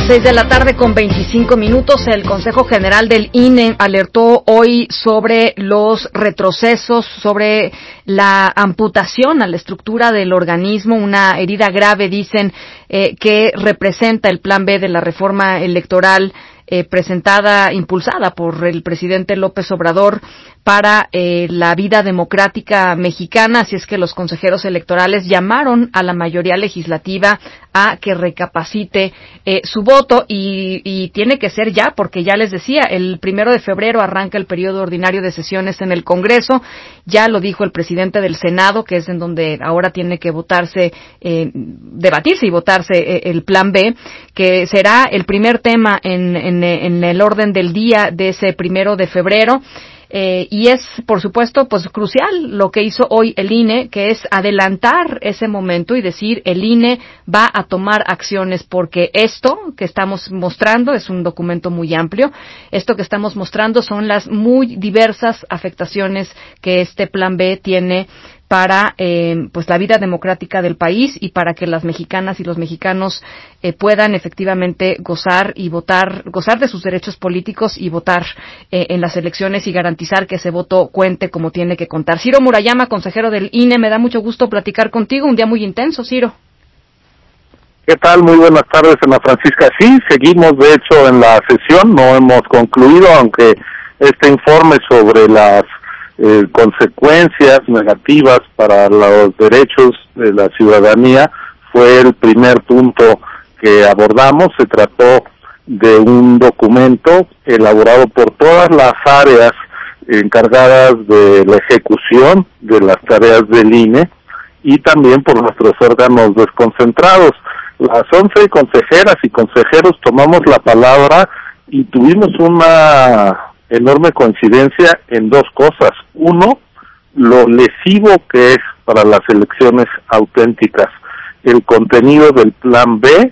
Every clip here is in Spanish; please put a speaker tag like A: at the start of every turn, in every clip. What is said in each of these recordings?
A: 6:25 p.m. El Consejo General del INE alertó hoy sobre los retrocesos, sobre la amputación a la estructura del organismo, una herida grave, dicen, que representa el Plan B de la reforma electoral impulsada por el presidente López Obrador para la vida democrática mexicana. Así es que los consejeros electorales llamaron a la mayoría legislativa a que recapacite su voto y tiene que ser ya, porque ya les decía, el 1 de febrero arranca el periodo ordinario de sesiones en el Congreso. Ya lo dijo el presidente del Senado, que es en donde ahora tiene que debatirse y votarse el Plan B, que será el primer tema en el orden del día de ese 1 de febrero. Y es, por supuesto, pues crucial lo que hizo hoy el INE, que es adelantar ese momento y decir, el INE va a tomar acciones, porque esto que estamos mostrando es un documento muy amplio. Esto que estamos mostrando son las muy diversas afectaciones que este Plan B tiene para pues la vida democrática del país y para que las mexicanas y los mexicanos puedan efectivamente gozar de sus derechos políticos y votar en las elecciones y garantizar que ese voto cuente como tiene que contar. Ciro Murayama, consejero del INE, me da mucho gusto platicar contigo, un día muy intenso, Ciro.
B: ¿Qué tal? Muy buenas tardes, Ana Francisca. Sí, seguimos de hecho en la sesión, no hemos concluido, aunque este informe sobre las consecuencias negativas para los derechos de la ciudadanía fue el primer punto que abordamos. Se trató de un documento elaborado por todas las áreas encargadas de la ejecución de las tareas del INE y también por nuestros órganos desconcentrados. Las 11 consejeras y consejeros tomamos la palabra y tuvimos una enorme coincidencia en dos cosas. Uno, lo lesivo que es para las elecciones auténticas el contenido del Plan B,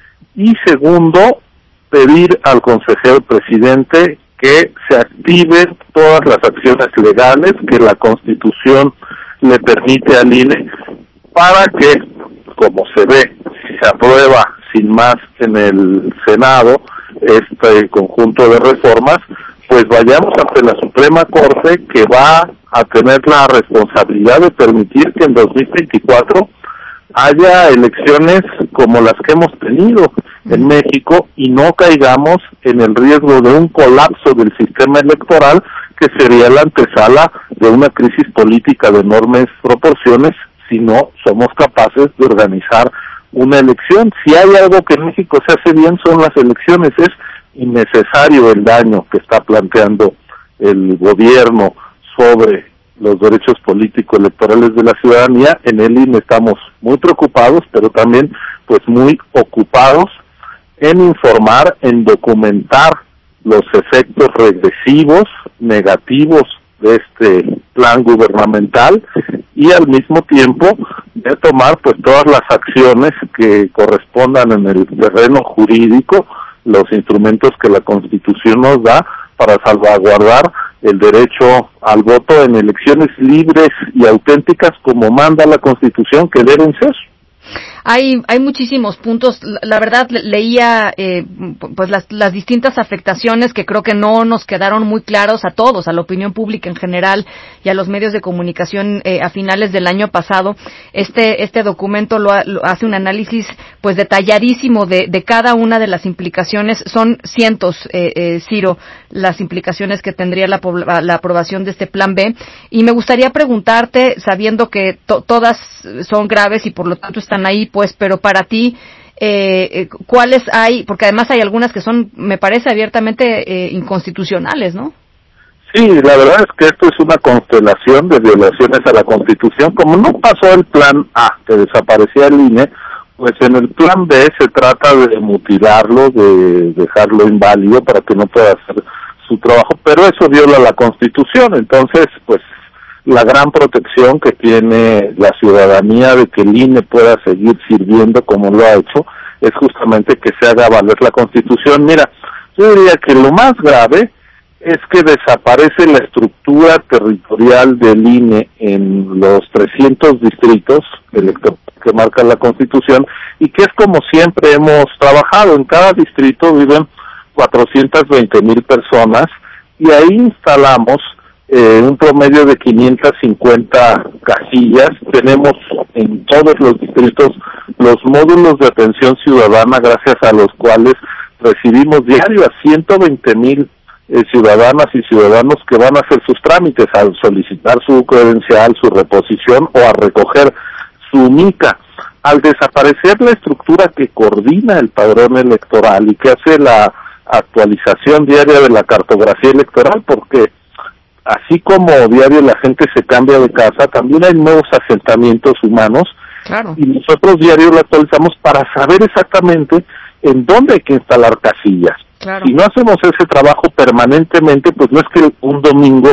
B: y segundo, pedir al consejero presidente que se activen todas las acciones legales que la Constitución le permite al INE para que, como se ve, si se aprueba sin más en el Senado este conjunto de reformas, pues vayamos ante la Suprema Corte, que va a tener la responsabilidad de permitir que en 2024 haya elecciones como las que hemos tenido en México y no caigamos en el riesgo de un colapso del sistema electoral, que sería la antesala de una crisis política de enormes proporciones si no somos capaces de organizar una elección. Si hay algo que en México se hace bien son las elecciones. Es innecesario el daño que está planteando el gobierno sobre los derechos políticos electorales de la ciudadanía. En el INE estamos muy preocupados, pero también pues muy ocupados en informar, en documentar los efectos regresivos, negativos de este plan gubernamental, y al mismo tiempo de tomar pues todas las acciones que correspondan en el terreno jurídico, los instrumentos que la Constitución nos da para salvaguardar el derecho al voto en elecciones libres y auténticas como manda la Constitución que deben ser.
A: Hay muchísimos puntos. La verdad, leía pues las distintas afectaciones que creo que no nos quedaron muy claros a todos, a la opinión pública en general y a los medios de comunicación a finales del año pasado. Este documento lo hace un análisis pues detalladísimo de cada una de las implicaciones. Son cientos, Ciro, las implicaciones que tendría la aprobación de este Plan B. Y me gustaría preguntarte, sabiendo que todas son graves y por lo tanto están ahí, pues, pero para ti, ¿cuáles hay? Porque además hay algunas que son, me parece, abiertamente inconstitucionales, ¿no?
B: Sí, la verdad es que esto es una constelación de violaciones a la Constitución. Como no pasó el Plan A, que desaparecía el INE, pues en el Plan B se trata de mutilarlo, de dejarlo inválido para que no pueda hacer su trabajo, pero eso viola la Constitución. Entonces, pues, la gran protección que tiene la ciudadanía de que el INE pueda seguir sirviendo como lo ha hecho es justamente que se haga valer la Constitución. Mira, yo diría que lo más grave es que desaparece la estructura territorial del INE en los 300 distritos electorales que marca la Constitución y que es como siempre hemos trabajado. En cada distrito viven 420,000 personas y ahí instalamos un promedio de 550 casillas. Tenemos en todos los distritos los módulos de atención ciudadana, gracias a los cuales recibimos diario a 120,000 ciudadanas y ciudadanos que van a hacer sus trámites, al solicitar su credencial, su reposición o a recoger su mica. Al desaparecer la estructura que coordina el padrón electoral y que hace la actualización diaria de la cartografía electoral, porque así como diario la gente se cambia de casa, también hay nuevos asentamientos humanos.
A: Claro.
B: Y nosotros diario lo actualizamos para saber exactamente en dónde hay que instalar casillas.
A: Claro.
B: Si no hacemos ese trabajo permanentemente, pues no es que un domingo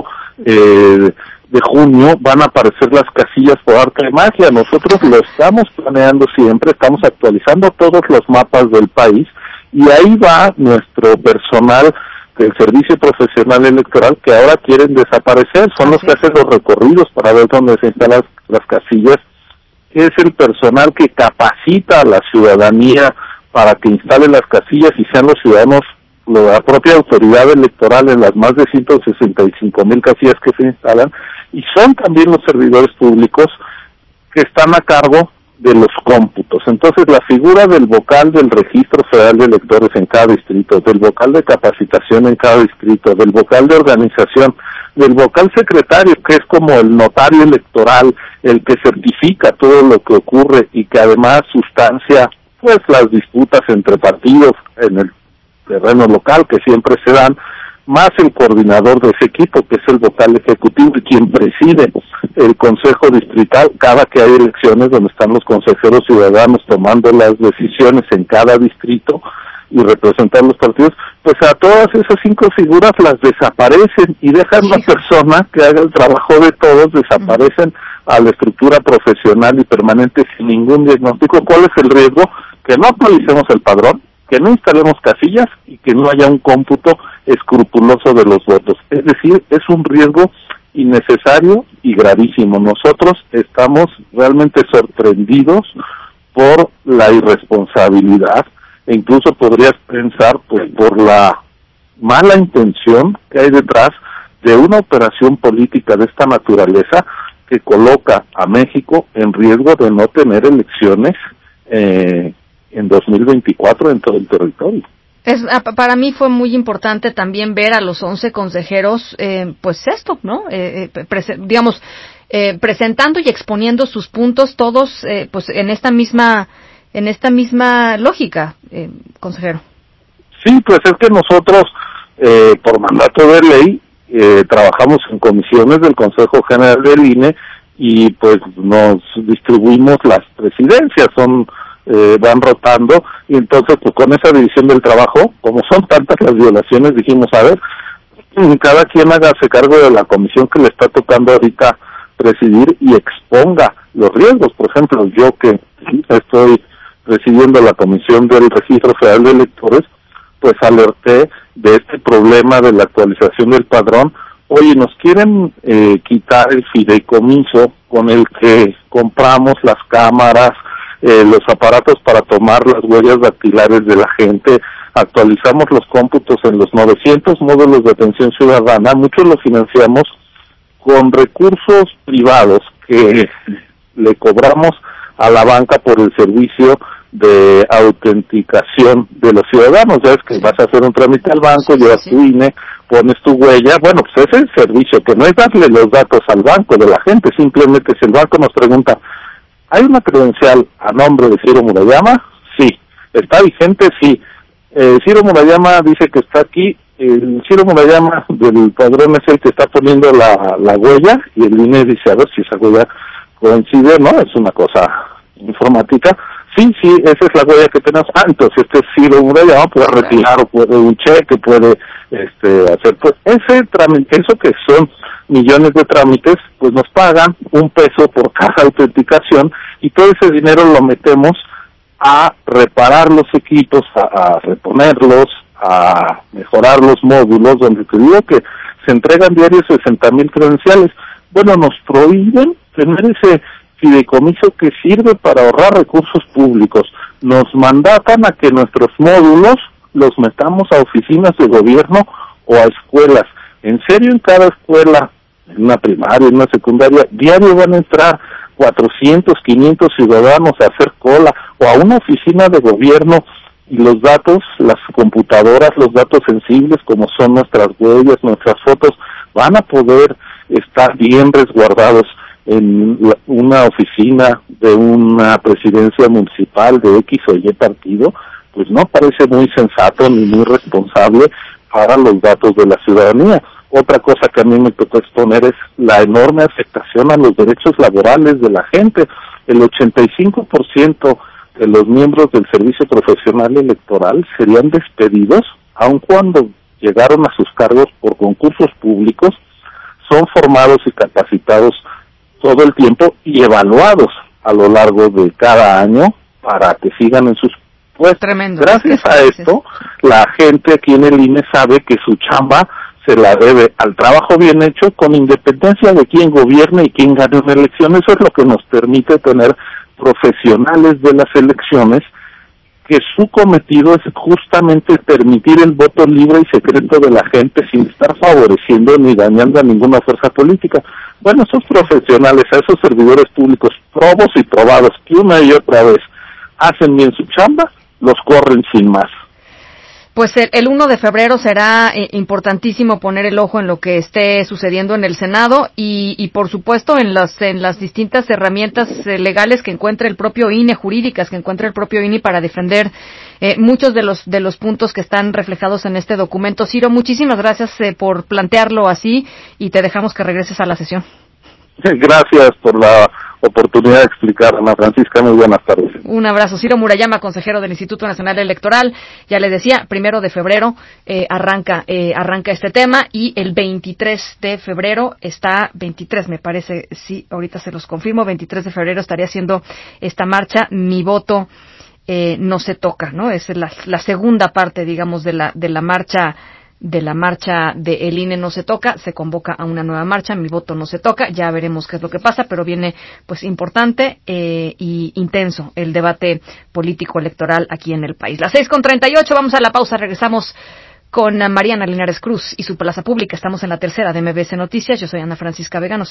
B: de junio van a aparecer las casillas por arte de magia. Nosotros lo estamos planeando siempre, estamos actualizando todos los mapas del país y ahí va nuestro personal del Servicio Profesional Electoral que ahora quieren desaparecer. Son los que hacen los recorridos para ver dónde se instalan las casillas. Es el personal que capacita a la ciudadanía para que instale las casillas y sean los ciudadanos, la propia autoridad electoral en las más de 165,000 casillas que se instalan, y son también los servidores públicos que están a cargo de los cómputos. Entonces, la figura del vocal del Registro Federal de Electores en cada distrito, del vocal de capacitación en cada distrito, del vocal de organización, del vocal secretario, que es como el notario electoral, el que certifica todo lo que ocurre y que además sustancia pues las disputas entre partidos en el terreno local que siempre se dan, más el coordinador de ese equipo, que es el vocal ejecutivo y quien preside el consejo distrital cada que hay elecciones, donde están los consejeros ciudadanos tomando las decisiones en cada distrito y representar los partidos. Pues a todas esas 5 figuras las desaparecen y dejan una persona que haga el trabajo de todos, desaparecen a la estructura profesional y permanente sin ningún diagnóstico. ¿Cuál es el riesgo? Que no actualicemos el padrón, que no instalemos casillas y que no haya un cómputo escrupuloso de los votos. Es decir, es un riesgo innecesario y gravísimo. Nosotros estamos realmente sorprendidos por la irresponsabilidad e incluso podrías pensar pues por la mala intención que hay detrás de una operación política de esta naturaleza que coloca a México en riesgo de no tener elecciones en 2024 en todo el territorio.
A: Para mí fue muy importante también ver a los 11 consejeros, pues esto, ¿no? Presentando y exponiendo sus puntos todos, pues en esta misma lógica, consejero. Sí,
B: pues es que nosotros, por mandato de ley, trabajamos en comisiones del Consejo General del INE y pues nos distribuimos las presidencias, van rotando, y entonces pues con esa división del trabajo, como son tantas las violaciones, dijimos, a ver, cada quien hágase cargo de la comisión que le está tocando ahorita presidir y exponga los riesgos. Por ejemplo, yo que estoy presidiendo la Comisión del Registro Federal de Electores, pues alerté de este problema de la actualización del padrón. Oye, nos quieren quitar el fideicomiso con el que compramos las cámaras, los aparatos para tomar las huellas dactilares de la gente, actualizamos los cómputos en los 900 módulos de atención ciudadana, muchos los financiamos con recursos privados que le cobramos a la banca por el servicio de autenticación de los ciudadanos. Ya es que vas a hacer un trámite al banco, llevas tu INE, pones tu huella, bueno, pues ese es el servicio, que no es darle los datos al banco de la gente, simplemente si el banco nos pregunta, ¿hay una credencial a nombre de Ciro Murayama? Sí. ¿Está vigente? Sí. Ciro Murayama dice que está aquí. El Ciro Murayama del padrón es el que está poniendo la huella y el INE dice, a ver si esa huella coincide, ¿no? Es una cosa informática. Sí, esa es la huella que tenemos. Entonces este es Ciro Murayama, puede retirar o puede un cheque, puede hacer pues ese trámite, eso que son millones de trámites, pues nos pagan $1 por cada autenticación y todo ese dinero lo metemos a reparar los equipos, a reponerlos, a mejorar los módulos, donde te digo que se entregan diarios 60,000 credenciales. Bueno, nos prohíben tener ese fideicomiso que sirve para ahorrar recursos públicos. Nos mandatan a que nuestros módulos los metamos a oficinas de gobierno o a escuelas. En serio, en cada escuela, en una primaria, en una secundaria, diario van a entrar 400, 500 ciudadanos a hacer cola, o a una oficina de gobierno, y los datos, las computadoras, los datos sensibles como son nuestras huellas, nuestras fotos, van a poder estar bien resguardados en una oficina de una presidencia municipal de X o Y partido. Pues no parece muy sensato ni muy responsable para los datos de la ciudadanía. Otra cosa que a mí me tocó exponer es la enorme afectación a los derechos laborales de la gente. El 85% de los miembros del Servicio Profesional Electoral serían despedidos, aun cuando llegaron a sus cargos por concursos públicos, son formados y capacitados todo el tiempo y evaluados a lo largo de cada año para que sigan en sus puestos.
A: Tremendo.
B: Gracias a esto, la gente aquí en el INE sabe que su chamba se la debe al trabajo bien hecho, con independencia de quién gobierne y quién gane una elección. Eso es lo que nos permite tener profesionales de las elecciones, que su cometido es justamente permitir el voto libre y secreto de la gente sin estar favoreciendo ni dañando a ninguna fuerza política. Bueno, esos profesionales, a esos servidores públicos probos y probados que una y otra vez hacen bien su chamba, los corren sin más.
A: Pues el 1 de febrero será importantísimo poner el ojo en lo que esté sucediendo en el Senado y por supuesto en las distintas herramientas legales que encuentre el propio INE, jurídicas que encuentre el propio INE para defender muchos de los puntos que están reflejados en este documento. Ciro, muchísimas gracias por plantearlo así y te dejamos que regreses a la sesión.
B: Gracias por la oportunidad de explicar, Ana Francisca. Muy buenas tardes.
A: Un abrazo. Ciro Murayama, consejero del Instituto Nacional Electoral. Ya le decía, 1 de febrero arranca este tema y el 23 de febrero está, 23 me parece, sí, ahorita se los confirmo, 23 de febrero estaría haciendo esta marcha, Mi Voto No Se Toca, ¿no? Es la segunda parte, digamos, de la marcha de El INE No Se Toca. Se convoca a una nueva marcha, Mi Voto No Se Toca. Ya veremos qué es lo que pasa, pero viene pues importante y intenso el debate político electoral aquí en el país. Las 6:38, vamos a la pausa, regresamos con Mariana Linares Cruz y su Plaza Pública. Estamos en la tercera de MBS Noticias. Yo soy Ana Francisca Vega.